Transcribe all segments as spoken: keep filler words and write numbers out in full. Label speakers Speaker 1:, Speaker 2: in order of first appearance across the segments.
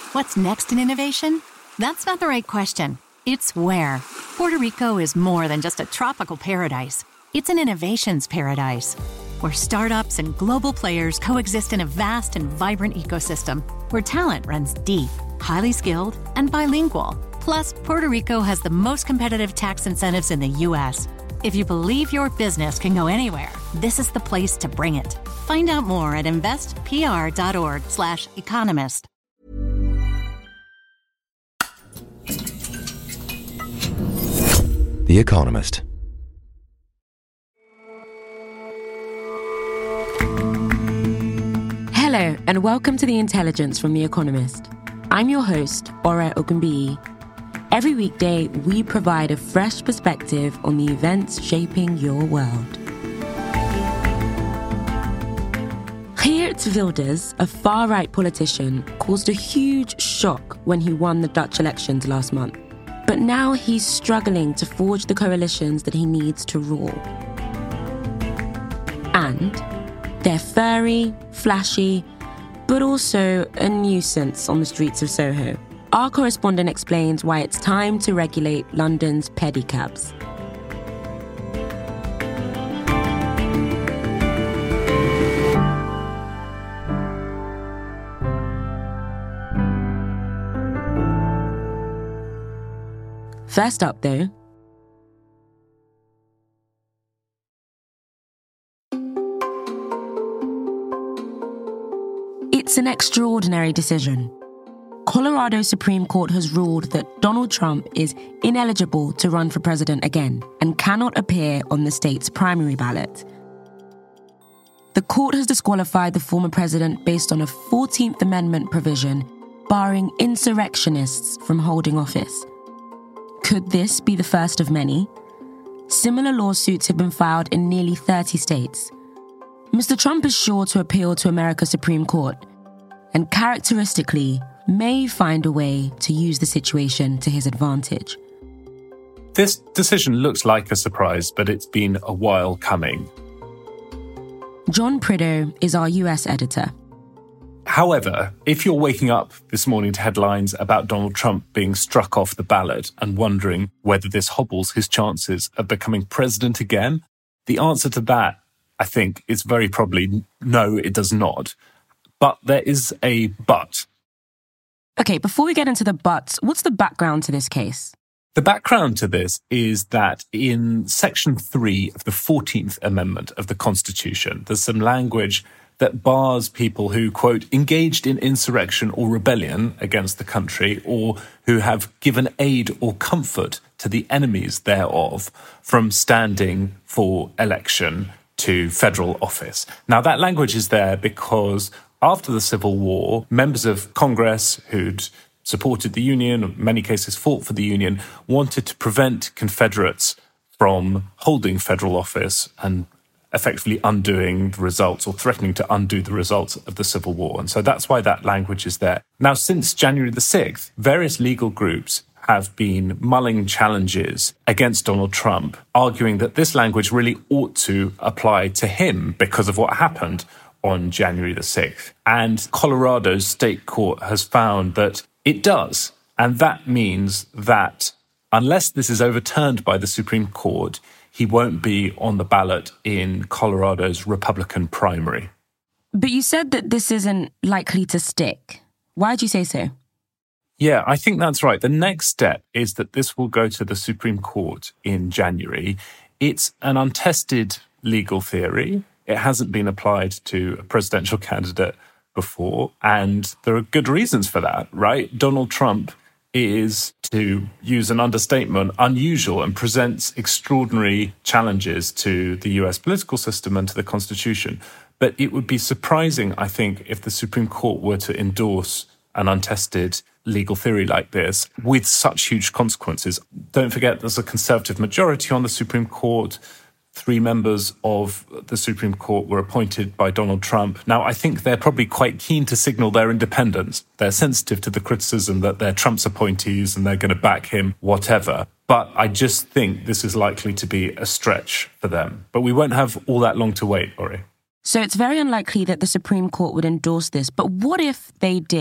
Speaker 1: What's next in innovation? That's not the right question. It's where. Puerto Rico is more than just a tropical paradise. It's an innovations paradise, where startups and global players coexist in a vast and vibrant ecosystem, where talent runs deep, highly skilled, and bilingual. Plus, Puerto Rico has the most competitive tax incentives in the U S. If you believe your business can go anywhere, this is the place to bring it. Find out more at investpr.org slash economist.
Speaker 2: The Economist.
Speaker 3: Hello, and welcome to The Intelligence from The Economist. I'm your host, Ore Ogunbiyi. Every weekday, we provide a fresh perspective on the events shaping your world. Geert Wilders, a far-right politician, caused a huge shock when he won the Dutch elections last month. But now he's struggling to forge the coalitions that he needs to rule. And they're furry, flashy, but also a nuisance on the streets of Soho. Our correspondent explains why it's time to regulate London's pedicabs. First up, though, it's an extraordinary decision. Colorado Supreme Court has ruled that Donald Trump is ineligible to run for president again and cannot appear on the state's primary ballot. The court has disqualified the former president based on a fourteenth Amendment provision barring insurrectionists from holding office. Could this be the first of many? Similar lawsuits have been filed in nearly thirty states. Mister Trump is sure to appeal to America's Supreme Court, and characteristically, may find a way to use the situation to his advantage.
Speaker 4: This decision looks like a surprise, but it's been a while coming.
Speaker 3: John Prideaux is our U S editor.
Speaker 4: However, if you're waking up this morning to headlines about Donald Trump being struck off the ballot and wondering whether this hobbles his chances of becoming president again, the answer to that, I think, is very probably no, it does not. But there is a but.
Speaker 3: Okay, before we get into the buts, what's the background to this case?
Speaker 4: The background to this is that in Section three of the fourteenth Amendment of the Constitution, there's some language that bars people who, quote, engaged in insurrection or rebellion against the country or who have given aid or comfort to the enemies thereof from standing for election to federal office. Now, that language is there because after the Civil War, members of Congress who'd supported the Union, in many cases fought for the Union, wanted to prevent Confederates from holding federal office and effectively undoing the results or threatening to undo the results of the Civil War. And so that's why that language is there. Now, since January the sixth, various legal groups have been mulling challenges against Donald Trump, arguing that this language really ought to apply to him because of what happened on January the sixth. And Colorado's state court has found that it does. And that means that unless this is overturned by the Supreme Court, he won't be on the ballot in Colorado's Republican primary.
Speaker 3: But you said that this isn't likely to stick. Why did you say so?
Speaker 4: Yeah, I think that's right. The next step is that this will go to the Supreme Court in January. It's an untested legal theory. It hasn't been applied to a presidential candidate before, and there are good reasons for that, right? Donald Trump is, to use an understatement, unusual and presents extraordinary challenges to the U S political system and to the Constitution. But it would be surprising, I think, if the Supreme Court were to endorse an untested legal theory like this with such huge consequences. Don't forget, there's a Conservative majority on the Supreme Court. Three members of the Supreme Court were appointed by Donald Trump. Now, I think they're probably quite keen to signal their independence. They're sensitive to the criticism that they're Trump's appointees and they're going to back him, whatever. But I just think this is likely to be a stretch for them. But we won't have all that long to wait, Ori.
Speaker 3: So it's very unlikely that the Supreme Court would endorse this. But what if they did?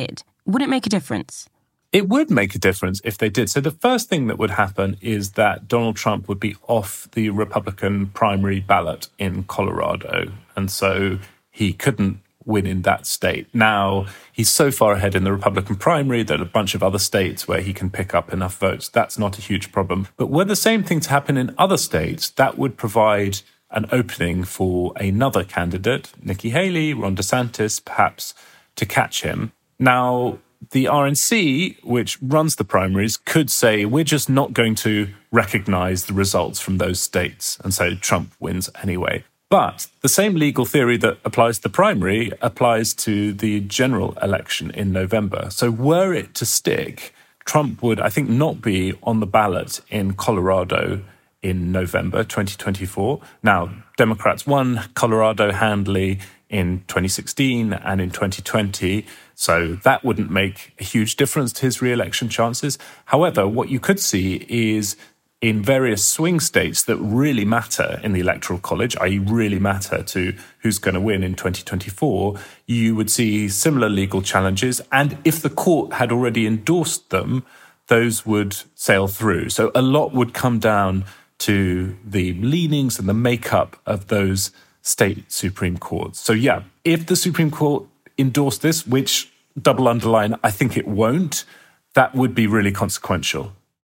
Speaker 3: would it make a difference?
Speaker 4: It would make a difference if they did. So the first thing that would happen is that Donald Trump would be off the Republican primary ballot in Colorado. And so he couldn't win in that state. Now, he's so far ahead in the Republican primary that a bunch of other states where he can pick up enough votes, that's not a huge problem. But were the same thing to happen in other states, that would provide an opening for another candidate, Nikki Haley, Ron DeSantis, perhaps, to catch him. Now, the R N C, which runs the primaries, could say, we're just not going to recognize the results from those states. And so Trump wins anyway. But the same legal theory that applies to the primary applies to the general election in November. So were it to stick, Trump would, I think, not be on the ballot in Colorado in November twenty twenty-four. Now, Democrats won Colorado handily in twenty sixteen and in twenty twenty, so that wouldn't make a huge difference to his re-election chances. However, what you could see is in various swing states that really matter in the Electoral College, that is really matter to who's going to win in twenty twenty-four, you would see similar legal challenges. And if the court had already endorsed them, those would sail through. So a lot would come down to the leanings and the makeup of those state Supreme Courts. So yeah, if the Supreme Court endorsed this, which, double underline, I think it won't, that would be really consequential.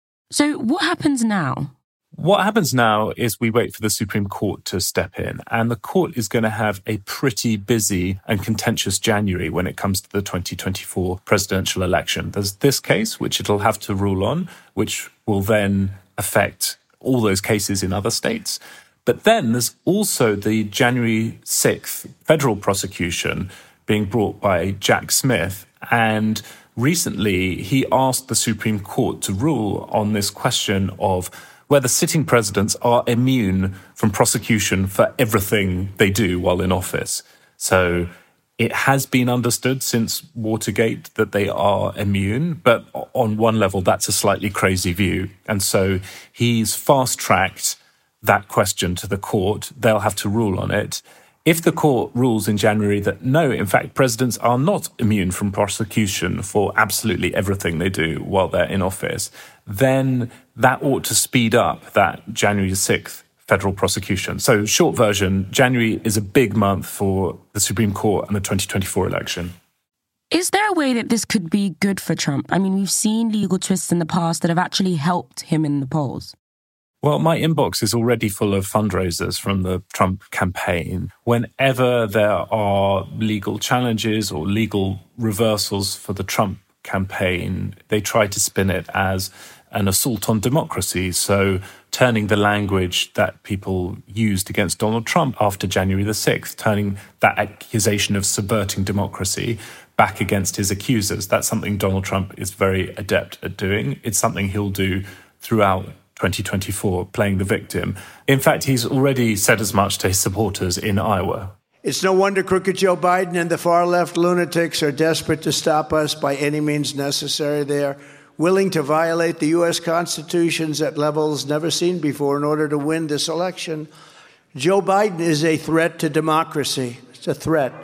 Speaker 3: So what happens now?
Speaker 4: What happens now is we wait for the Supreme Court to step in, and the court is going to have a pretty busy and contentious January when it comes to the twenty twenty-four presidential election. There's this case, which it'll have to rule on, which will then affect all those cases in other states. But then there's also the January sixth federal prosecution being brought by Jack Smith. And recently he asked the Supreme Court to rule on this question of whether sitting presidents are immune from prosecution for everything they do while in office. So it has been understood since Watergate that they are immune, but on one level, that's a slightly crazy view. And so he's fast-tracked that question to the court. They'll have to rule on it. If the court rules in January that no, in fact, presidents are not immune from prosecution for absolutely everything they do while they're in office, then that ought to speed up that January sixth federal prosecution. So short version, January is a big month for the Supreme Court and the twenty twenty-four election.
Speaker 3: Is there a way that this could be good for Trump? I mean, we've seen legal twists in the past that have actually helped him in the polls.
Speaker 4: Well, my inbox is already full of fundraisers from the Trump campaign. Whenever there are legal challenges or legal reversals for the Trump campaign, they try to spin it as an assault on democracy. So turning the language that people used against Donald Trump after January the sixth, turning that accusation of subverting democracy back against his accusers. That's something Donald Trump is very adept at doing. It's something he'll do throughout twenty twenty-four, playing the victim. In fact, he's already said as much to his supporters in Iowa.
Speaker 2: It's no wonder crooked Joe Biden and the far-left lunatics are desperate to stop us by any means necessary. They are willing to violate the U S Constitution at levels never seen before in order to win this election. Joe Biden is a threat to democracy. It's a threat.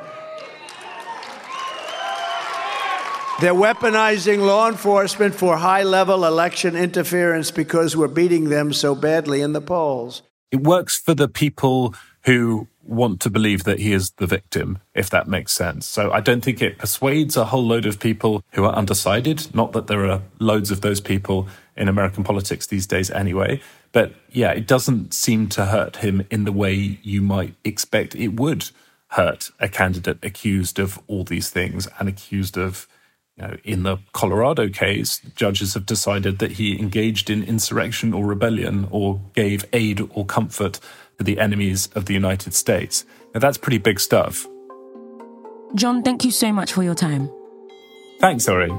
Speaker 2: They're weaponizing law enforcement for high-level election interference because we're beating them so badly in the polls.
Speaker 4: It works for the people who want to believe that he is the victim, if that makes sense. So I don't think it persuades a whole load of people who are undecided. Not that there are loads of those people in American politics these days anyway. But yeah, it doesn't seem to hurt him in the way you might expect it would hurt a candidate accused of all these things and accused of, you know, in the Colorado case, judges have decided that he engaged in insurrection or rebellion or gave aid or comfort to the enemies of the United States. Now, that's pretty big stuff.
Speaker 3: John, thank you so much for your time.
Speaker 4: Thanks, Ori.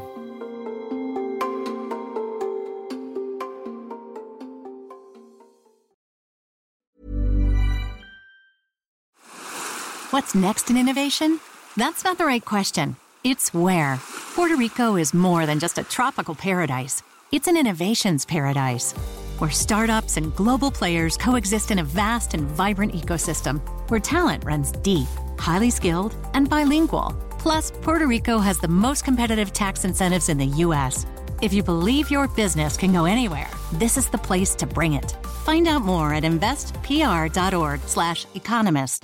Speaker 1: What's next in innovation? That's not the right question. It's where. Puerto Rico is more than just a tropical paradise. It's an innovations paradise, where startups and global players coexist in a vast and vibrant ecosystem, where talent runs deep, highly skilled, and bilingual, Plus, Puerto Rico has the most competitive tax incentives in the U S. If you believe your business can go anywhere, this is the place to bring it. Find out more at investpr.org slash economist.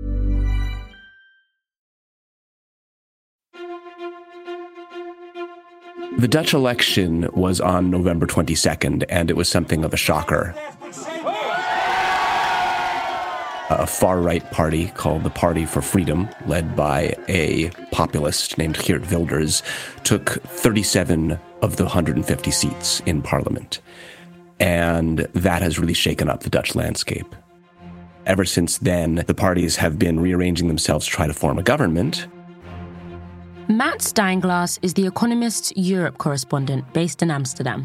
Speaker 5: The Dutch election was on November twenty-second, and it was something of a shocker. A far-right party called the Party for Freedom, led by a populist named Geert Wilders, took thirty-seven of the one hundred fifty seats in parliament. And that has really shaken up the Dutch landscape. Ever since then, the parties have been rearranging themselves to try to form a government.
Speaker 3: Matt Steinglass is The Economist's Europe correspondent based in Amsterdam.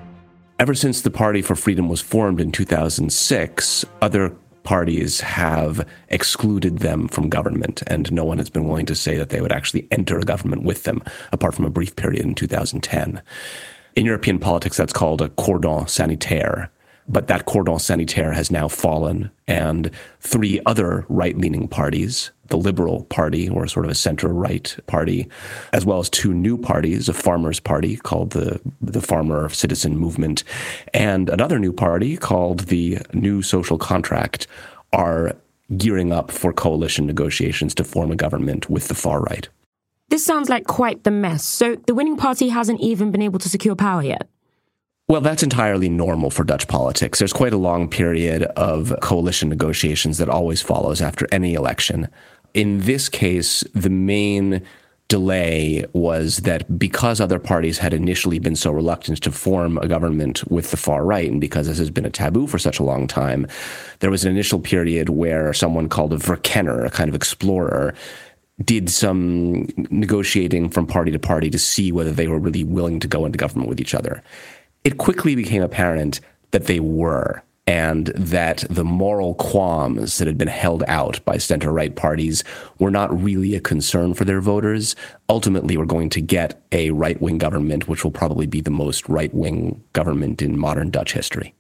Speaker 5: Ever since the Party for Freedom was formed in two thousand six, other parties have excluded them from government, and no one has been willing to say that they would actually enter a government with them, apart from a brief period in two thousand ten. In European politics, that's called a cordon sanitaire, but that cordon sanitaire has now fallen, and three other right-leaning parties, the Liberal Party, or sort of a center-right party, as well as two new parties, a farmers' party called the, the Farmer Citizen Movement, and another new party called the New Social Contract, are gearing up for coalition negotiations to form a government with the far right.
Speaker 3: This sounds like quite the mess. So the winning party hasn't even been able to secure power yet?
Speaker 5: Well, that's entirely normal for Dutch politics. There's quite a long period of coalition negotiations that always follows after any election. In this case, the main delay was that because other parties had initially been so reluctant to form a government with the far right, and because this has been a taboo for such a long time, there was an initial period where someone called a verkenner, a kind of explorer, did some negotiating from party to party to see whether they were really willing to go into government with each other. It quickly became apparent that they were, and that the moral qualms that had been held out by center-right parties were not really a concern for their voters. Ultimately, we're going to get a right-wing government, which will probably be the most right-wing government in modern Dutch history.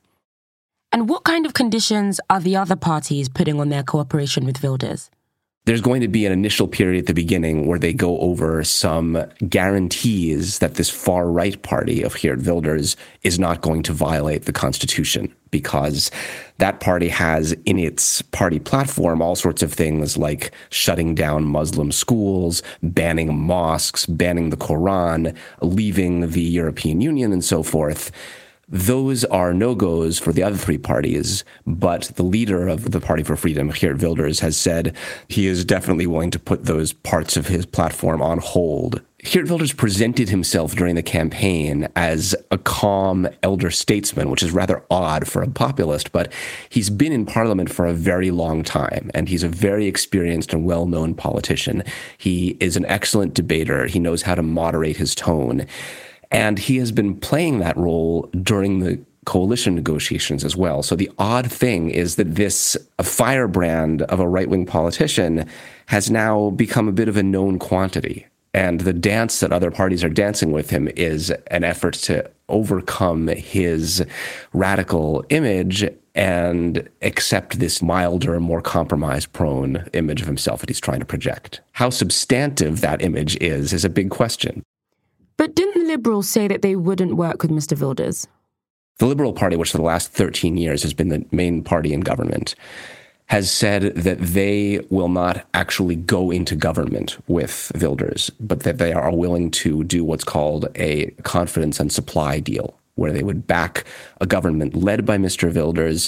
Speaker 3: And what kind of conditions are the other parties putting on their cooperation with Wilders?
Speaker 5: There's going to be an initial period at the beginning where they go over some guarantees that this far-right party of Geert Wilders is not going to violate the Constitution, because that party has in its party platform all sorts of things like shutting down Muslim schools, banning mosques, banning the Quran, leaving the European Union, and so forth. Those are no-goes for the other three parties, but the leader of the Party for Freedom, Geert Wilders, has said he is definitely willing to put those parts of his platform on hold. Geert Wilders presented himself during the campaign as a calm elder statesman, which is rather odd for a populist, but he's been in parliament for a very long time, and he's a very experienced and well-known politician. He is an excellent debater. He knows how to moderate his tone. And he has been playing that role during the coalition negotiations as well. So the odd thing is that this firebrand of a right-wing politician has now become a bit of a known quantity. And the dance that other parties are dancing with him is an effort to overcome his radical image and accept this milder, more compromise-prone image of himself that he's trying to project. How substantive that image is is a big question.
Speaker 3: But didn't the Liberals say that they wouldn't work with Mister Wilders?
Speaker 5: The Liberal Party, which for the last thirteen years has been the main party in government, has said that they will not actually go into government with Wilders, but that they are willing to do what's called a confidence and supply deal, where they would back a government led by Mister Wilders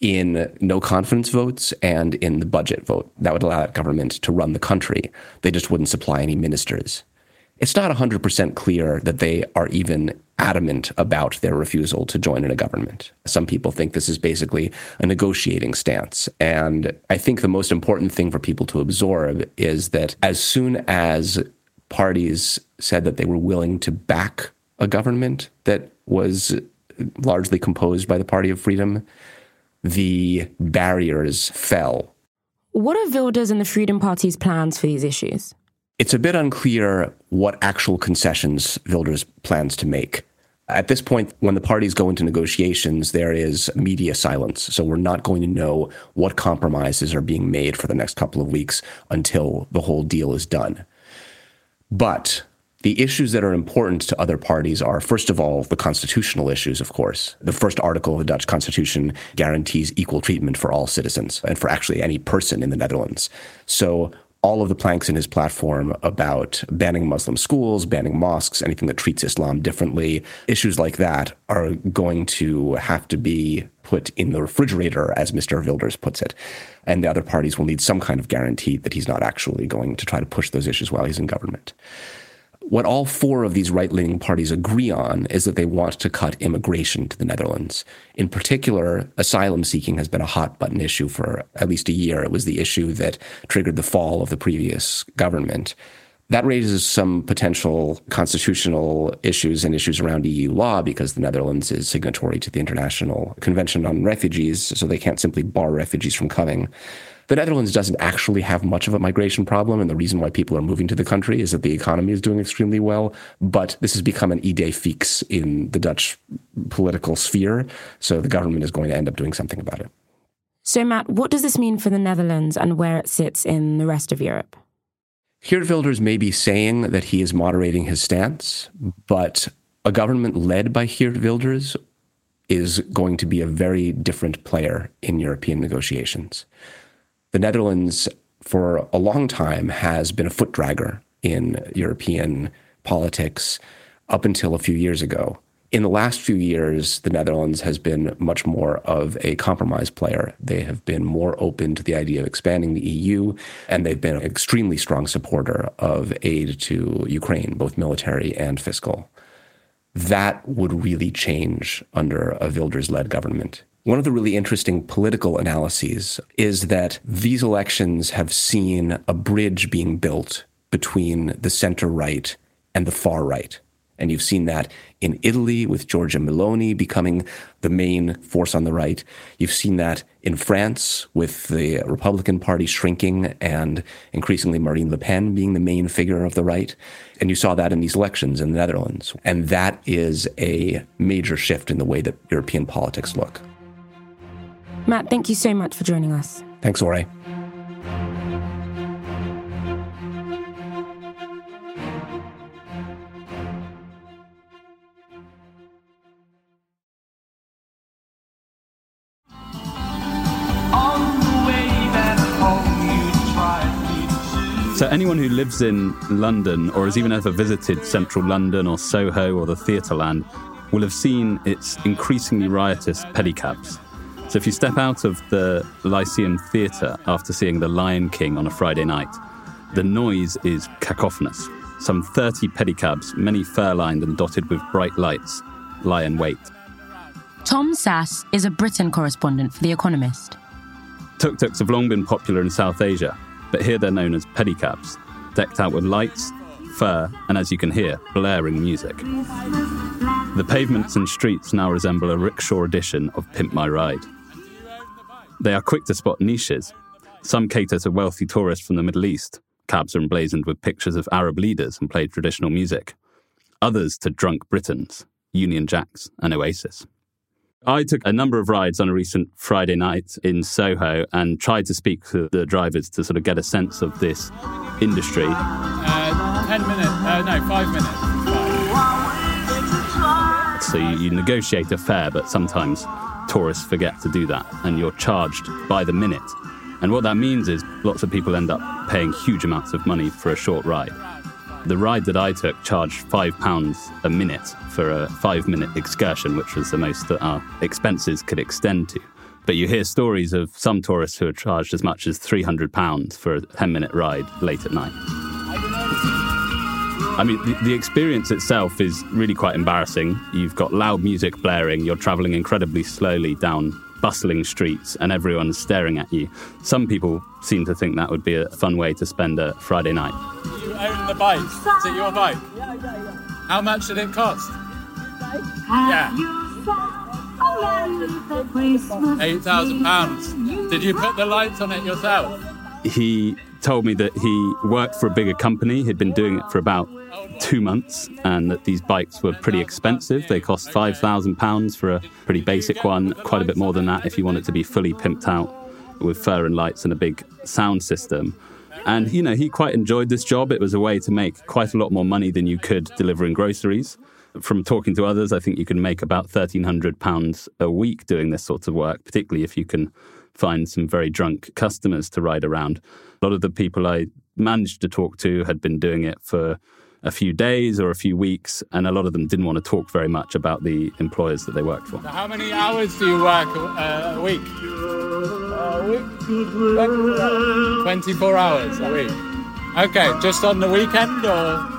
Speaker 5: in no confidence votes and in the budget vote. That would allow that government to run the country. They just wouldn't supply any ministers. It's not one hundred percent clear that they are even adamant about their refusal to join in a government. Some people think this is basically a negotiating stance. And I think the most important thing for people to absorb is that as soon as parties said that they were willing to back a government that was largely composed by the Party of Freedom, the barriers fell.
Speaker 3: What are Wilders and the Freedom Party's plans for these issues?
Speaker 5: It's a bit unclear what actual concessions Wilders plans to make. At this point, when the parties go into negotiations, there is media silence. So we're not going to know what compromises are being made for the next couple of weeks until the whole deal is done. But the issues that are important to other parties are, first of all, the constitutional issues, of course. The first article of the Dutch constitution guarantees equal treatment for all citizens and for actually any person in the Netherlands. So all of the planks in his platform about banning Muslim schools, banning mosques, anything that treats Islam differently, issues like that are going to have to be put in the refrigerator, as Mister Wilders puts it. And the other parties will need some kind of guarantee that he's not actually going to try to push those issues while he's in government. What all four of these right-leaning parties agree on is that they want to cut immigration to the Netherlands. In particular, asylum seeking has been a hot-button issue for at least a year. It was the issue that triggered the fall of the previous government. That raises some potential constitutional issues and issues around E U law because the Netherlands is signatory to the International Convention on Refugees, so they can't simply bar refugees from coming. The Netherlands doesn't actually have much of a migration problem, and the reason why people are moving to the country is that the economy is doing extremely well. But this has become an idée fixe in the Dutch political sphere, so the government is going to end up doing something about it.
Speaker 3: So, Matt, what does this mean for the Netherlands and where it sits in the rest of Europe?
Speaker 5: Geert Wilders may be saying that he is moderating his stance, but a government led by Geert Wilders is going to be a very different player in European negotiations. The Netherlands, for a long time, has been a foot dragger in European politics up until a few years ago. In the last few years, the Netherlands has been much more of a compromise player. They have been more open to the idea of expanding the E U, and they've been an extremely strong supporter of aid to Ukraine, both military and fiscal. That would really change under a Wilders-led government. One of the really interesting political analyses is that these elections have seen a bridge being built between the center-right and the far-right. And you've seen that in Italy with Giorgia Meloni becoming the main force on the right. You've seen that in France with the Republican Party shrinking and increasingly Marine Le Pen being the main figure of the right. And you saw that in these elections in the Netherlands. And that is a major shift in the way that European politics look.
Speaker 3: Matt, thank you so much for joining us.
Speaker 5: Thanks, Ore.
Speaker 6: So anyone who lives in London or has even ever visited central London or Soho or the Theatreland will have seen its increasingly riotous pedicabs. So if you step out of the Lyceum Theatre after seeing The Lion King on a Friday night, the noise is cacophonous. Some thirty pedicabs, many fur-lined and dotted with bright lights, lie in wait.
Speaker 3: Tom Sass is a Britain correspondent for The Economist.
Speaker 6: Tuk-tuks have long been popular in South Asia, but here they're known as pedicabs, decked out with lights, fur, and as you can hear, blaring music. The pavements and streets now resemble a rickshaw edition of Pimp My Ride. They are quick to spot niches. Some cater to wealthy tourists from the Middle East. Cabs are emblazoned with pictures of Arab leaders and play traditional music. Others to drunk Britons, Union Jacks and Oasis. I took a number of rides on a recent Friday night in Soho and tried to speak to the drivers to sort of get a sense of this industry.
Speaker 7: Uh, ten minutes, uh, no, five minutes. Five.
Speaker 6: So you, you negotiate a fare, but sometimes tourists forget to do that, and you're charged by the minute. And what that means is lots of people end up paying huge amounts of money for a short ride. The ride that I took charged five pounds a minute for a five-minute excursion, which was the most that our expenses could extend to. But you hear stories of some tourists who are charged as much as three hundred pounds for a ten-minute ride late at night. I mean, the, the experience itself is really quite embarrassing. You've got loud music blaring, you're travelling incredibly slowly down bustling streets, and everyone's staring at you. Some people seem to think that would be a fun way to spend a Friday night.
Speaker 7: You own the bike? Is it your bike? Yeah, yeah, yeah. How much did it cost? Yeah. Eight thousand pounds. Did you put the lights on it yourself?
Speaker 6: He told me that he worked for a bigger company. He'd been doing it for about two months, and that these bikes were pretty expensive. They cost five thousand pounds for a pretty basic one, quite a bit more than that if you want it to be fully pimped out with fur and lights and a big sound system. And, you know, he quite enjoyed this job. It was a way to make quite a lot more money than you could delivering groceries. From talking to others, I think you can make about thirteen hundred pounds a week doing this sort of work, particularly if you can find some very drunk customers to ride around. A lot of the people I managed to talk to had been doing it for a few days or a few weeks, and a lot of them didn't want to talk very much about the employers that they worked for.
Speaker 7: So how many hours do you work uh, a week? A week? twenty-four hours a week. Okay, just on the weekend or...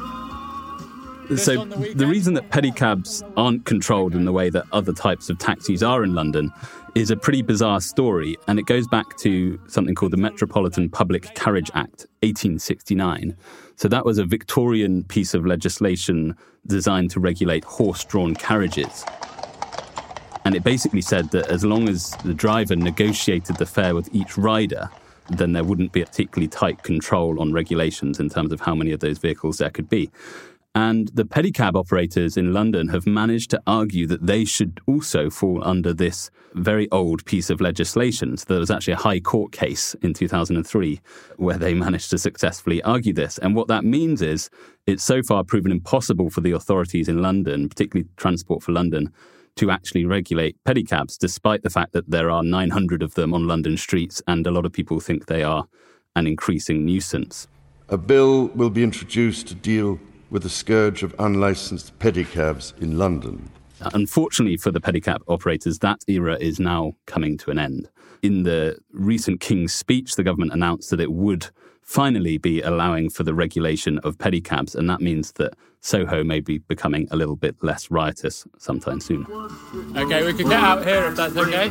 Speaker 6: So the, the reason that pedicabs aren't controlled in the way that other types of taxis are in London is a pretty bizarre story, and it goes back to something called the Metropolitan Public Carriage Act, eighteen sixty-nine. So that was a Victorian piece of legislation designed to regulate horse-drawn carriages. And it basically said that as long as the driver negotiated the fare with each rider, then there wouldn't be a particularly tight control on regulations in terms of how many of those vehicles there could be. And the pedicab operators in London have managed to argue that they should also fall under this very old piece of legislation. So there was actually a High Court case in two thousand three where they managed to successfully argue this. And what that means is it's so far proven impossible for the authorities in London, particularly Transport for London, to actually regulate pedicabs, despite the fact that there are nine hundred of them on London streets and a lot of people think they are an increasing nuisance.
Speaker 8: A bill will be introduced to deal with the scourge of unlicensed pedicabs in London.
Speaker 6: Unfortunately for the pedicab operators, that era is now coming to an end. In the recent King's speech, the government announced that it would finally be allowing for the regulation of pedicabs, and that means that Soho may be becoming a little bit less riotous sometime soon.
Speaker 7: Okay, we can get out here if that's okay.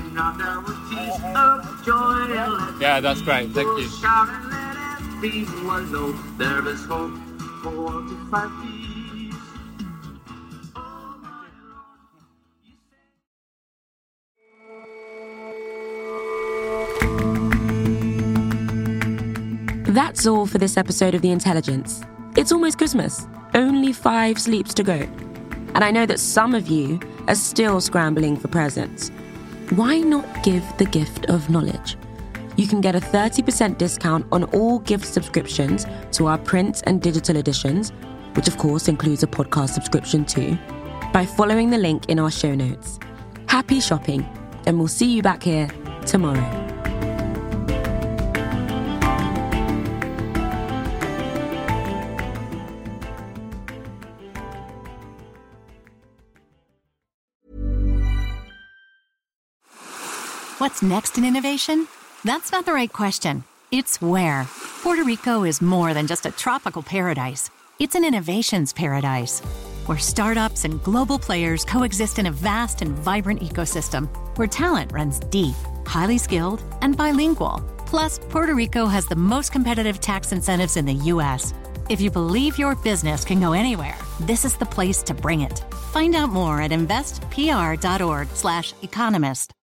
Speaker 7: Yeah, that's great. Thank you.
Speaker 3: That's all for this episode of The Intelligence. It's almost Christmas. Only five sleeps to go. And I know that some of you are still scrambling for presents. Why not give the gift of knowledge? You can get a thirty percent discount on all gift subscriptions to our print and digital editions, which of course includes a podcast subscription too, by following the link in our show notes. Happy shopping, and we'll see you back here tomorrow.
Speaker 1: What's next in innovation? That's not the right question. It's where. Puerto Rico is more than just a tropical paradise. It's an innovations paradise, where startups and global players coexist in a vast and vibrant ecosystem, where talent runs deep, highly skilled, and bilingual. Plus, Puerto Rico has the most competitive tax incentives in the U S. If you believe your business can go anywhere, this is the place to bring it. Find out more at investpr.org slash economist.